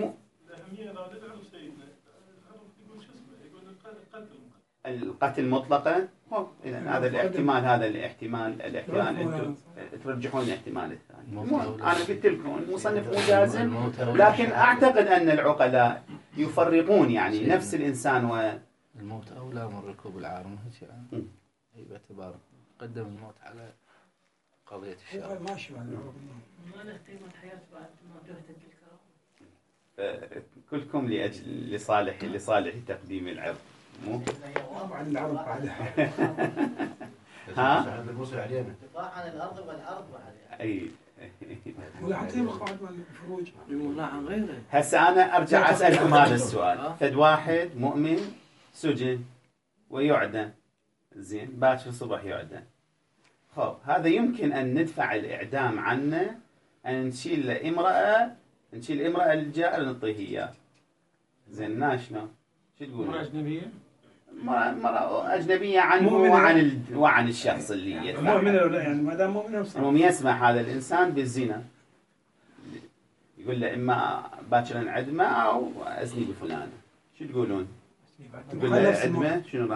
Speaker 1: القتل مطلقا. إذا هذا الاحتمال أنتم ترجحون الاحتمال الثاني. أنا قلت لكم المصنف مو جازم، لكن أعتقد أن العقلاء يفرقون، يعني نفس الإنسان
Speaker 3: الموت أولى من ركوب العار، يعني أي باعتبار قدم الموت على قضية الشرع.
Speaker 7: ما شو
Speaker 8: ما نختم الحياة بعد ما جهدت الكرام.
Speaker 1: كلكم لصالح تقديم العرض، مو
Speaker 7: طبعا العرض بعدها.
Speaker 1: ها؟
Speaker 5: الدفاع عن الأرض والعرض بعدها.
Speaker 1: أي.
Speaker 7: ولا حتى يبقى الفروج.
Speaker 2: والله عن غيره.
Speaker 1: هسه أنا أرجع أسألكم هذا السؤال. فد واحد مؤمن سجن ويعدم، زين، باكر الصبح يعدم. خب، هذا يمكن أن ندفع الإعدام عنه، أن نشيل امرأة الجائر نعطيه إياه. زين، ناشنا شو تقول؟
Speaker 4: مرأة أجنبية؟
Speaker 1: مرأة أجنبية عنه وعن الشخص اللي يدفع.
Speaker 7: مؤمنة ولا يعني ما دام مؤمنة
Speaker 1: المهم يسمح هذا الإنسان بالزنا، يقول له إما باكر انعدمه أو أزني بفلانة. شو تقولون؟ تقول له عدمه، شنو رأيكم؟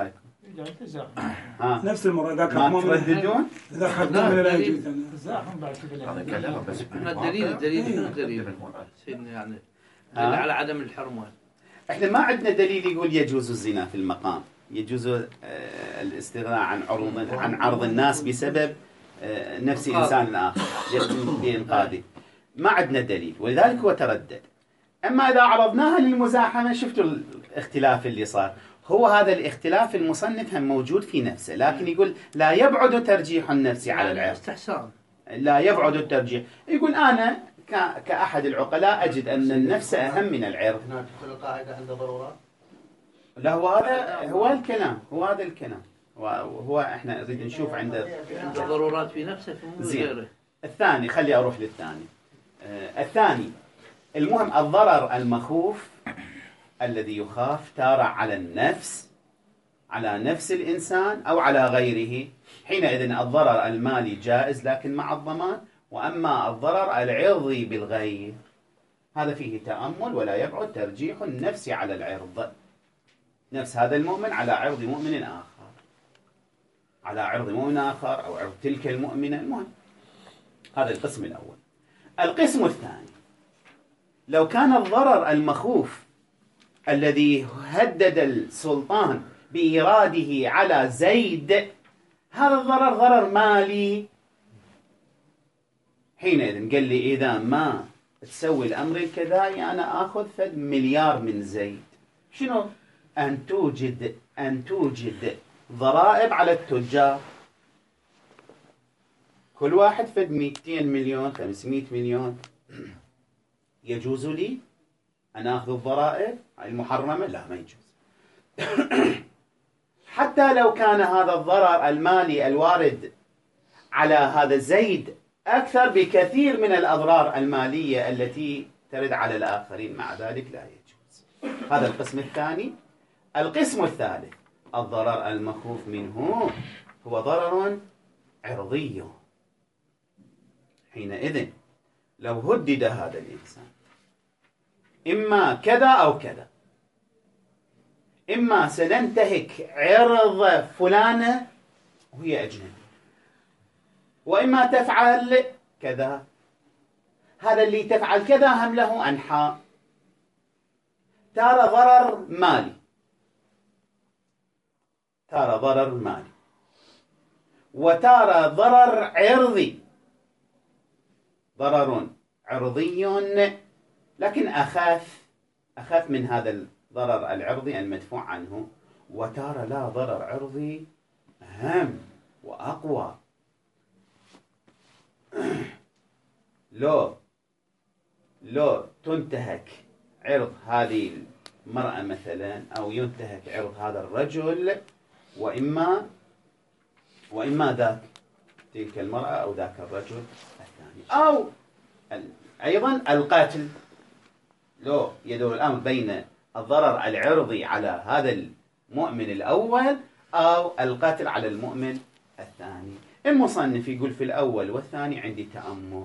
Speaker 4: جاي تزاحم.
Speaker 1: ها
Speaker 7: نفس المرة ذاك
Speaker 1: ما
Speaker 7: مو من
Speaker 1: ترددون؟
Speaker 7: ذاك حكم من لا يجوز.
Speaker 4: تزاحم بعد كذا.
Speaker 2: هذا كلام بس
Speaker 3: احنا الدليل شنو الدليل؟ سيدنا يعني
Speaker 1: ها؟
Speaker 3: على عدم الحرمة.
Speaker 1: احنا ما عندنا دليل يقول يجوز الزنا في المقام، يجوز الاستغناء عن عرض الناس بسبب نفس انسان اخر يتم بانقاذه. ما عندنا دليل، ولذلك هو تردد. اما اذا عرضناها للمزاحمه، شفتوا الاختلاف اللي صار. هو هذا الاختلاف المصنف هم موجود في نفسه، لكن يقول لا يبعد ترجيح النفس على العرض.
Speaker 3: استحسان.
Speaker 1: لا يبعد الترجيح. يقول انا كأحد العقلاء أجد أن النفس أهم من العرض.
Speaker 5: هناك تدخل القاعدة عند ضرورات.
Speaker 1: لا هو الكلام، هو هذا الكلام، وهو احنا نريد نشوف عند
Speaker 3: الضرورات في نفسه في غيره.
Speaker 1: الثاني. خلي أروح للثاني. الثاني المهم الضرر المخوف الذي يخاف تارة على النفس، على نفس الإنسان أو على غيره. حينئذ الضرر المالي جائز لكن مع الضمان. وأما الضرر العرضي بالغير هذا فيه تأمل، ولا يبعد ترجيح النفس على العرض. نفس هذا المؤمن على عرض مؤمن آخر، على عرض مؤمن آخر أو عرض تلك المؤمنة. المهم هذا القسم الأول. القسم الثاني، لو كان الضرر المخوف الذي هدد السلطان بإراده على زيد هذا الضرر ضرر مالي، حينئذ قال لي إذا ما تسوي الأمر الكذائي أنا آخذ 1 مليار من زيد. شنو؟ أن توجد ضرائب على التجار، كل واحد فد 200 مليون 500 مليون. يجوز لي أن أخذ الضرائب المحرمة؟ لا، ما يجوز. حتى لو كان هذا الضرر المالي الوارد على هذا زيد أكثر بكثير من الأضرار المالية التي ترد على الآخرين، مع ذلك لا يجوز. هذا القسم الثاني. القسم الثالث، الضرر المخوف منه هو ضرر عرضي. حينئذ لو هدد هذا الإنسان إما كذا أو كذا، إما سننتهك عرض فلانة وهي أجنبي، وإما تفعل كذا. هذا اللي تفعل كذا هم له أنحاء. ترى ضرر مالي، ترى ضرر مالي، وترى ضرر عرضي، ضرر عرضي لكن أخاف من هذا الضرر العرضي المدفوع عنه. وترى لا ضرر عرضي أهم وأقوى. لو تنتهك عرض هذه المرأة مثلا، أو ينتهك عرض هذا الرجل، وإما ذاك تلك المرأة أو ذاك الرجل الثاني، أو أيضا القاتل، لو يدور الأمر بين الضرر العرضي على هذا المؤمن الأول أو القاتل على المؤمن الثاني. المصنف يقول في الأول والثاني عندي تأمل.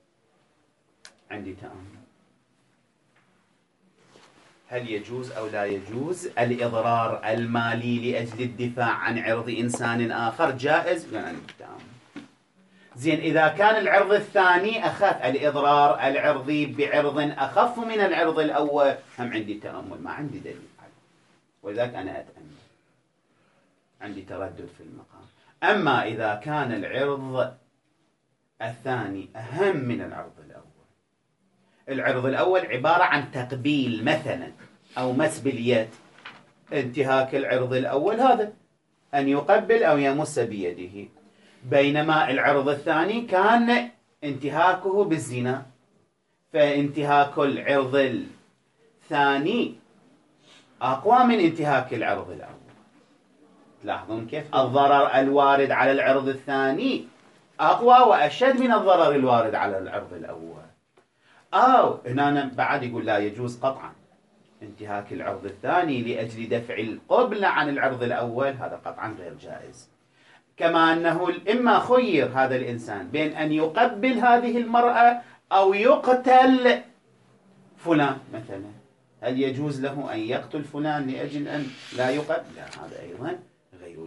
Speaker 1: هل يجوز أو لا يجوز الإضرار المالي لأجل الدفاع عن عرض إنسان آخر؟ جائز؟ يعني التأمل. زين، إذا كان العرض الثاني أخف، الإضرار العرضي بعرض أخف من العرض الأول، هم عندي تأمل، ما عندي دليل عليه، ولذلك أنا أتأمل، عندي تردد في المقام. أما إذا كان العرض الثاني أهم من العرض الأول، العرض الأول عبارة عن تقبيل مثلا أو مس باليد، انتهاك العرض الأول هذا أن يقبل أو يمس بيده، بينما العرض الثاني كان انتهاكه بالزنا. فانتهاك العرض الثاني أقوى من انتهاك العرض الأول. تلاحظون كيف الضرر الوارد على العرض الثاني أقوى وأشد من الضرر الوارد على العرض الأول. أو هنا بعد يقول لا يجوز قطعا انتهاك العرض الثاني لأجل دفع القبلة عن العرض الأول، هذا قطعا غير جائز. كما أنه إما خير هذا الإنسان بين أن يقبل هذه المرأة أو يقتل فلان مثلا، هل يجوز له أن يقتل فلان لأجل أن لا يقبل؟ لا، هذا أيضا غير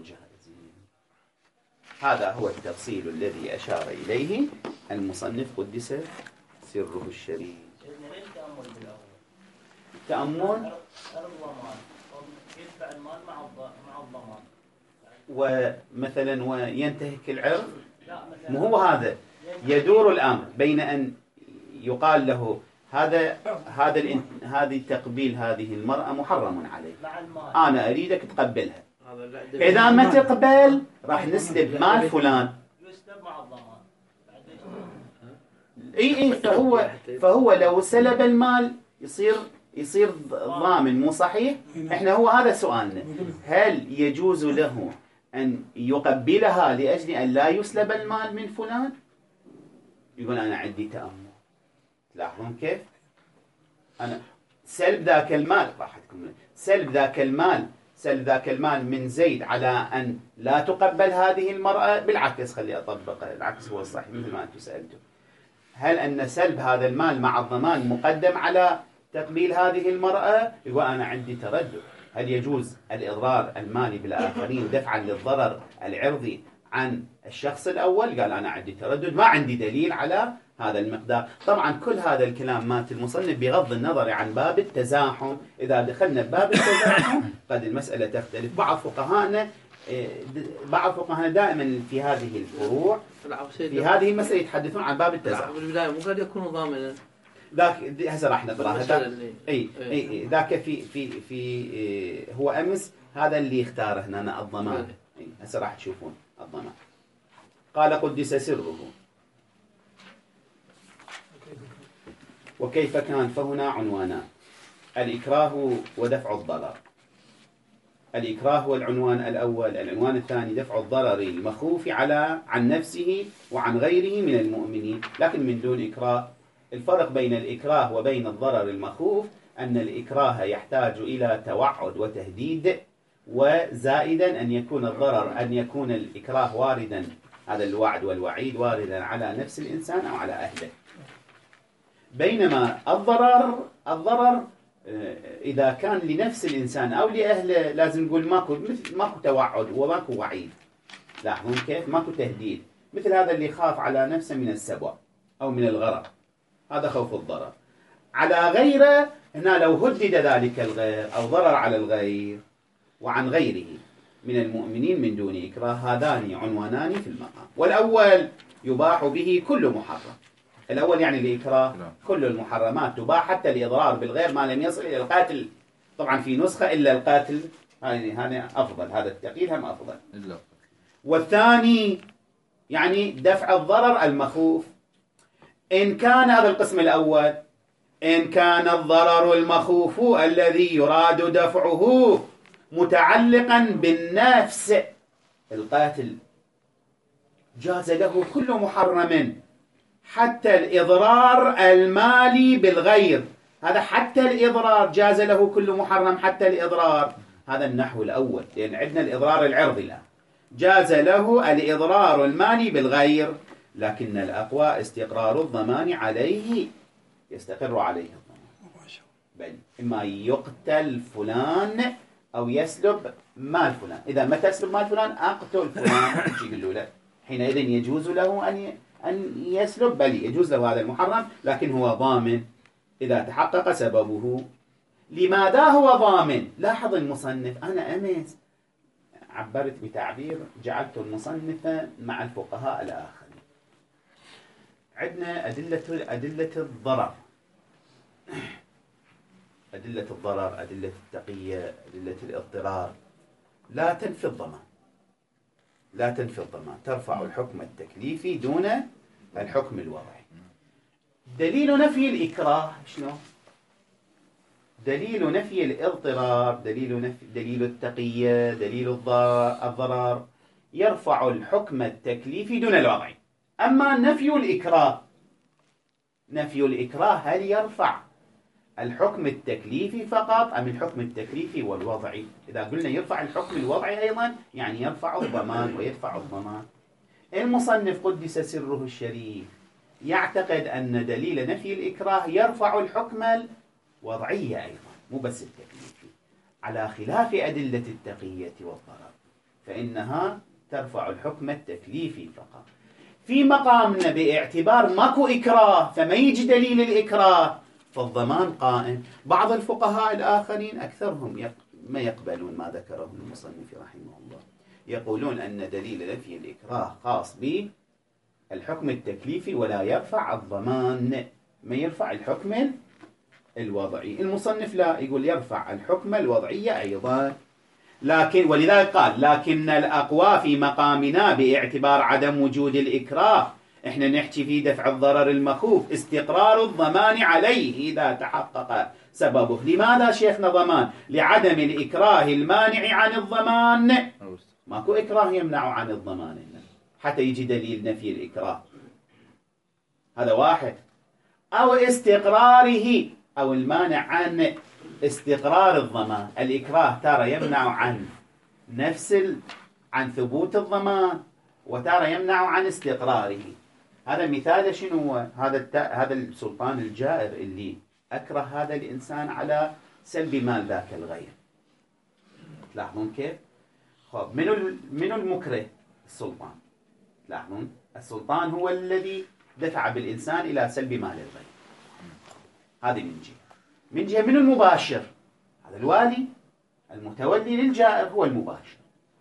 Speaker 1: هذا هو التفصيل الذي أشار إليه المصنف قدس سره الشريف.
Speaker 5: ليش تأمل بالأول؟
Speaker 1: تأمل
Speaker 5: الضمان يدفع المال مع الضمان.
Speaker 1: ومثلا وينتهك العرض.
Speaker 5: لا مثلا
Speaker 1: مو هو هذا يدور الأمر بين أن يقال له هذه تقبيل هذه المرأة محرم عليه،
Speaker 5: مع المال.
Speaker 1: أنا أريدك تقبلها، إذا ما تقبل راح نسلب مال فلان.
Speaker 5: يسلب مع الضمان.
Speaker 1: اي فهو لو سلب المال يصير ضامن، مو صحيح؟ احنا هو هذا سؤالنا، هل يجوز له أن يقبلها لأجل أن لا يسلب المال من فلان؟ يقول أنا عندي تأمل. تلاحظون كيف؟ أنا سلب ذاك المال، سلب ذاك المال من زيد على أن لا تقبل هذه المرأة. بالعكس خلي أطبقها، العكس هو الصحيح مثل ما أنتم سألتم. هل أن سلب هذا المال مع الضمان مقدم على تقبيل هذه المرأة؟ يقول أنا عندي تردد، هل يجوز الإضرار المالي بالآخرين دفعا للضرر العرضي عن الشخص الأول؟ قال أنا عندي تردد، ما عندي دليل على هذا المقدار. طبعا كل هذا الكلام مات المصنف بغض النظر عن باب التزاحم. إذا دخلنا بباب التزاحم قد المسألة تختلف. بعض فقهاءنا دائما في هذه الفروع في هذه المسألة يتحدثون عن باب التزاحم.
Speaker 2: بالبداية مو قد يكون ضامنا.
Speaker 1: ذاك هسه راح نقراها. اي ذاك في هو امس هذا اللي اختاره هنا الضمان. هسه راح تشوفون الضمان. قال قدس سره وكيف كان، فهنا عنوانان: الإكراه ودفع الضرر. الإكراه هو العنوان الأول. العنوان الثاني دفع الضرر المخوف عن نفسه وعن غيره من المؤمنين، لكن من دون إكراه. الفرق بين الإكراه وبين الضرر المخوف أن الإكراه يحتاج إلى توعد وتهديد، وزائدا أن يكون الإكراه واردا، هذا الوعد والوعيد واردا على نفس الإنسان أو على أهله. بينما الضرر إذا كان لنفس الإنسان أو لأهله لازم نقول ماكو توعد وماكو وعيد. لاحظون كيف؟ ماكو تهديد، مثل هذا اللي خاف على نفسه من السبع أو من الغرق، هذا خوف الضرر. على غيره هنا لو هدد ذلك الغير أو ضرر على الغير وعن غيره من المؤمنين من دون إكراه، هذان عنوانان في المقام. والأول يباح به كل محرم. الأول يعني الإكراه كل المحرمات تباح، حتى الإضرار بالغير ما لم يصل إلى القاتل. طبعا في نسخة إلا القاتل، هذا أفضل، هذا التقييد هم أفضل. والثاني يعني دفع الضرر المخوف. إن كان هذا القسم الأول، إن كان الضرر المخوف الذي يراد دفعه متعلقا بالنفس القاتل جاز له كل محرم حتى الإضرار المالي بالغير. هذا حتى الإضرار جاز له كل محرم حتى الإضرار. هذا النحو الأول، لأن عندنا الإضرار العرضي الآن. جاز له الإضرار المالي بالغير، لكن الأقوى استقرار الضمان عليه، يستقر عليه الضمان. بل إما يقتل فلان أو يسلب مال فلان. إذا ما تسلب مال فلان أقتل فلان يقولوا له، حينئذ يجوز له أن يسلب، بل يجوز له هذا المحرم، لكن هو ضامن إذا تحقق سببه. لماذا هو ضامن؟ لاحظ المصنف، أنا أمس عبرت بتعبير جعلت المصنف مع الفقهاء الآخرين. عندنا أدلة الضرر، أدلة التقية، أدلة الاضطرار، لا تنفي الضمان، ترفع الحكم التكليفي دون الحكم الوضعي. دليل نفي الإكراه شنو؟ دليل نفي الاضطرار، دليل التقية، دليل الضرر يرفع الحكم التكليفي دون الوضعي. أما نفي الإكراه هل يرفع الحكم التكليفي فقط أم الحكم التكليفي والوضعي؟ إذا قلنا يرفع الحكم الوضعي أيضا يعني يرفع الضمان ويدفع الضمان. المصنف قدس سره الشريف يعتقد أن دليل نفي الإكراه يرفع الحكم الوضعي أيضا، مو بس التكليفي، على خلاف أدلة التقية والضرر، فإنها ترفع الحكم التكليفي فقط. في مقامنا باعتبار ماكو إكراه فما يجي دليل الإكراه فالضمان قائم. بعض الفقهاء الآخرين أكثرهم ما يقبلون ما ذكره المصنف رحمه الله، يقولون أن دليل نفي الإكراه خاص بالحكم التكليفي ولا يرفع الضمان، ما يرفع الحكم الوضعي. المصنف لا، يقول يرفع الحكم الوضعي أيضا. لكن ولذلك قال لكن الأقوى في مقامنا باعتبار عدم وجود الإكراه، احنا نحكي في دفع الضرر المخوف استقرار الضمان عليه إذا تحقق سببه. لماذا شيخنا ضمان؟ لعدم الإكراه المانع عن الضمان. ماكو إكراه يمنع عن الضمان هنا حتى يجي دليل نفي الإكراه. هذا واحد. أو استقراره، أو المانع عن استقرار الضمان. الإكراه ترى يمنع عن عن ثبوت الضمان، وترى يمنع عن استقراره. هذا مثال شنو هو؟ هذا السلطان الجائر اللي أكره هذا الإنسان على سلب مال ذاك الغير. تلاحظون كيف؟ خب منو المكره؟ السلطان. تلاحظون السلطان هو الذي دفع بالإنسان إلى سلب مال الغير. هذه من جهة منو المباشر؟ هذا الوالي المتولي للجائر هو المباشر.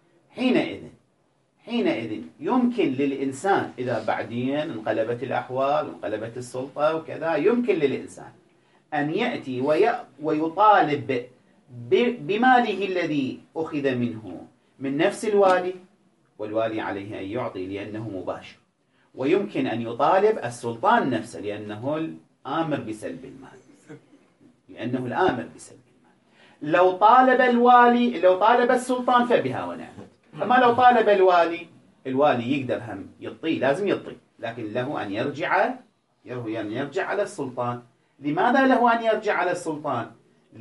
Speaker 1: حينئذ يمكن للإنسان إذا بعدين انقلبت الأحوال وانقلبت السلطة وكذا، يمكن للإنسان أن يأتي ويطالب بماله الذي أخذ منه من نفس الوالي، والوالي عليه أن يعطي لأنه مباشر. ويمكن أن يطالب السلطان نفسه لأنه الآمر بسلب المال، لأنه الآمر بسلب المال. لو طالب السلطان فبها ونعمت. أما لو طالب الوالي يقدر هم يطي، لازم يطي، لكن له أن يرجع على السلطان. لماذا له أن يرجع على السلطان؟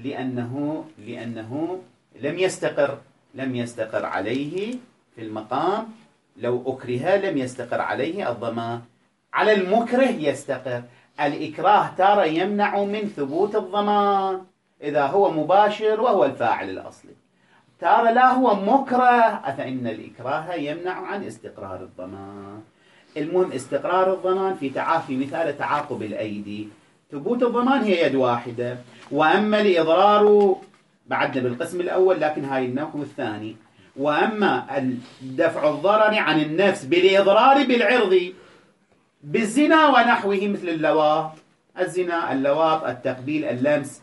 Speaker 1: لأنه لم يستقر عليه في المقام. لو أكره لم يستقر عليه الضمان. على المكره يستقر. الإكراه ترى يمنع من ثبوت الضمان إذا هو مباشر وهو الفاعل الأصلي. ترى لا هو مكره فإن الإكراه يمنع عن استقرار الضمان. المهم استقرار الضمان في مثال تعاقب الأيدي. ثبوت الضمان هي يد واحدة. وأما الإضرار بعدنا بالقسم الأول، لكن هاي النوع الثاني. وأما دفع الضرر عن النفس بالإضرار بالعرض بالزنا ونحوه مثل اللواط، الزنا، اللواط، التقبيل، اللمس،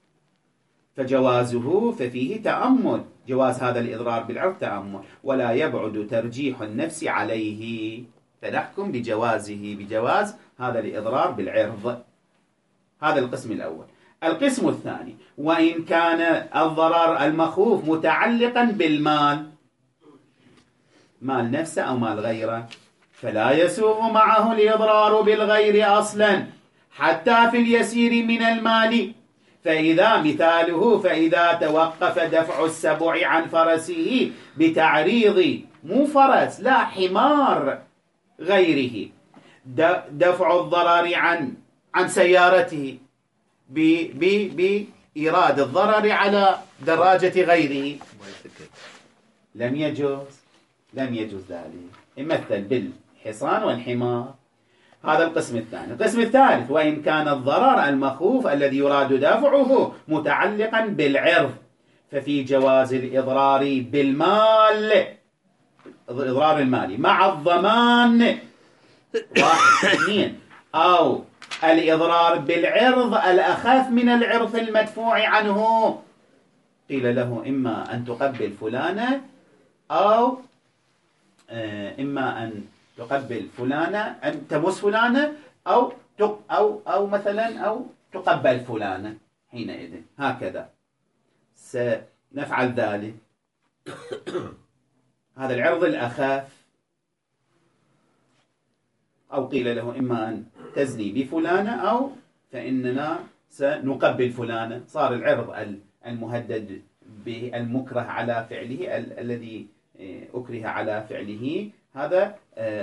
Speaker 1: ففيه تأمل. جواز هذا الإضرار بالعرض تأمل، ولا يبعد ترجيح النفس عليه، فنحكم بجواز هذا الإضرار بالعرض. هذا القسم الأول. القسم الثاني: وإن كان الضرر المخوف متعلقا بالمال، مال نفسه أو مال غيره، فلا يسوغ معه الإضرار بالغير أصلا حتى في اليسير من المال. فإذا توقف دفع السبع عن فرسه بتعريض، مو فرس، لا، حمار غيره، دفع الضرر عن سيارته بإيراد الضرر على دراجة غيره، لم يجوز ذلك. يمثل بالحصان والحمار. هذا القسم الثاني. القسم الثالث: وإن كان الضرر المخوف الذي يراد دفعه متعلقا بالعرض، ففي جواز الإضرار بالمال، الإضرار المالي مع الضمان. 1 2. أو الإضرار بالعرض الأخف من العرض المدفوع عنه. قيل له إما أن تقبل فلانة، أو إما أن تقبل فلانة، أن تبوس فلانة، أو مثلا أو تقبل فلانة. حينئذ هكذا سنفعل ذلك. هذا العرض الأخف. أو قيل له إما أن تزني بفلانة، أو فإننا سنقبل فلانة. صار العرض المهدد به المكره على فعله، الذي أكره على فعله، هذا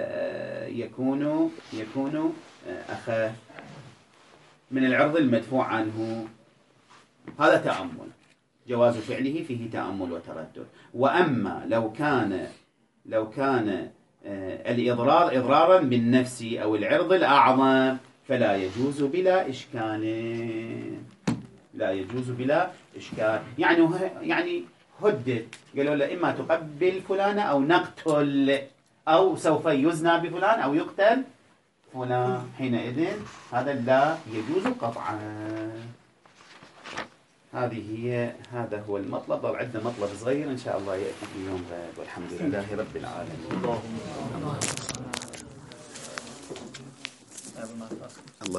Speaker 1: يكون أخف من العرض المدفوع عنه. هذا تأمل. جواز فعله فيه تأمل وتردد. وأما لو كان لو كان الإضرار إضرارا بالنفس أو العرض الأعظم فلا يجوز بلا إشكال. لا يجوز بلا إشكال. يعني هدد، قالوا له إما تقبل فلانة أو نقتل، أو سوف يزنى بفلان أو يقتل فلان، حينئذ هذا لا يجوز قطعا. هذا هو المطلب. ضل عندنا مطلب صغير إن شاء الله يأتي في يوم غد، والحمد لله رب العالمين.
Speaker 2: اللهم